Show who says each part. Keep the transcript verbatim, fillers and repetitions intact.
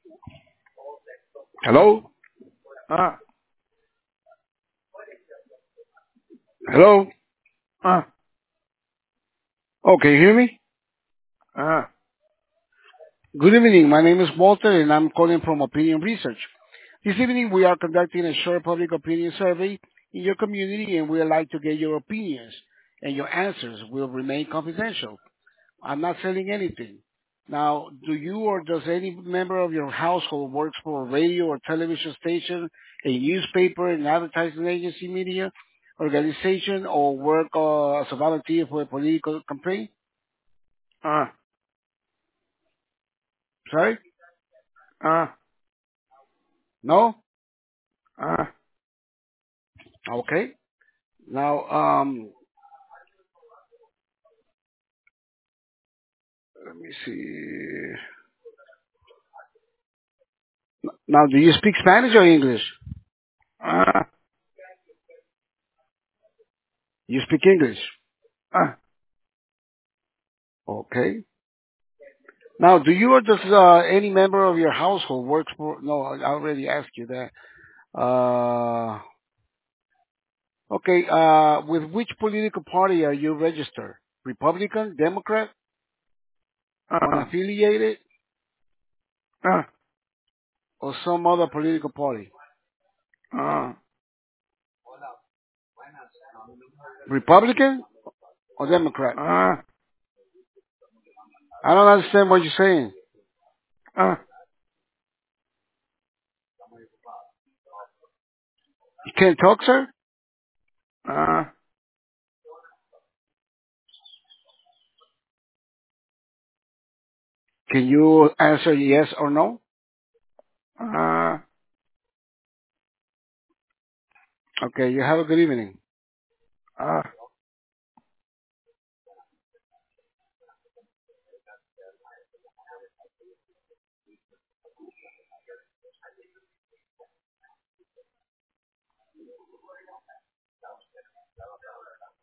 Speaker 1: Hello?
Speaker 2: Ah,
Speaker 1: Hello?
Speaker 2: ah,
Speaker 1: Oh, can you hear me?
Speaker 2: ah,
Speaker 1: Good evening. My name is Walter, and I'm calling from Opinion Research. This evening, we are conducting a short public opinion survey in your community, and we would like to get your opinions, and your answers will remain confidential. I'm not selling anything. Now, do you or does any member of your household works for a radio or television station, a newspaper, an advertising agency, media organization, or work uh, as a volunteer for a political campaign?
Speaker 2: ah,
Speaker 1: Sorry?
Speaker 2: ah,
Speaker 1: No?
Speaker 2: ah.
Speaker 1: Okay. Now, um, let me see. Now, do you speak Spanish or English?
Speaker 2: Ah,
Speaker 1: You speak English.
Speaker 2: ah,
Speaker 1: Okay. Now, do you or does uh, any member of your household works for? No, I already asked you that. Uh, okay. Uh, with which political party are you registered? Republican, Democrat,
Speaker 2: ah,
Speaker 1: unaffiliated,
Speaker 2: ah,
Speaker 1: or some other political party?
Speaker 2: ah,
Speaker 1: Republican or Democrat?
Speaker 2: ah,
Speaker 1: I don't understand what you're saying.
Speaker 2: ah,
Speaker 1: You can't talk, sir?
Speaker 2: ah,
Speaker 1: Can you answer yes or no?
Speaker 2: ah.
Speaker 1: Okay, you have a good evening.
Speaker 2: Ah.